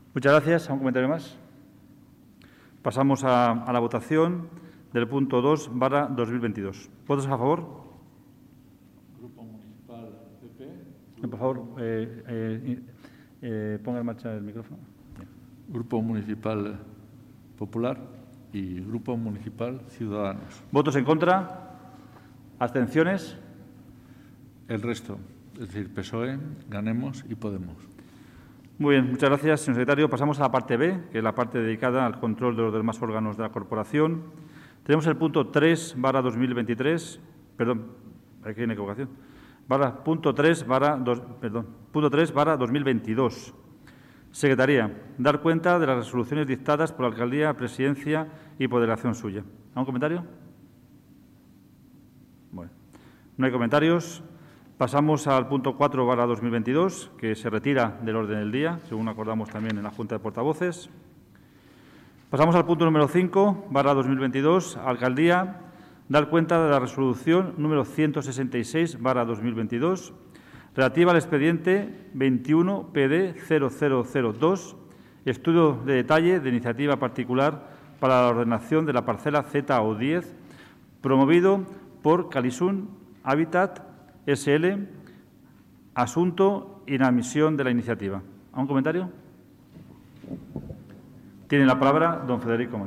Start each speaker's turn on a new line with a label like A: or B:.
A: Muchas gracias. ¿Algún comentario más? Pasamos a la votación del punto 2/2022. ¿Votos a favor?
B: Grupo Municipal PP.
A: Por favor, ponga en marcha el micrófono.
B: Grupo Municipal Popular y Grupo Municipal Ciudadanos.
A: ¿Votos en contra? ¿Abstenciones?
B: El resto, es decir, PSOE, Ganemos y Podemos.
A: Muy bien, muchas gracias, señor secretario. Pasamos a la parte B, que es la parte dedicada al control de los demás órganos de la corporación. Tenemos el punto 3/2023, perdón, aquí hay una equivocación, punto 3/2022. Secretaría, dar cuenta de las resoluciones dictadas por la Alcaldía, Presidencia y por delegación suya. ¿Algún comentario? Bueno, no hay comentarios. Pasamos al punto 4/2022, que se retira del orden del día, según acordamos también en la Junta de Portavoces. Pasamos al punto número 5/2022, Alcaldía, dar cuenta de la resolución número 166/2022, relativa al expediente 21-PD-0002, estudio de detalle de iniciativa particular para la ordenación de la parcela ZO10, promovido por Calisun Habitat SL, asunto inadmisión de la iniciativa. ¿Algún comentario? Tiene la palabra don Federico Montes.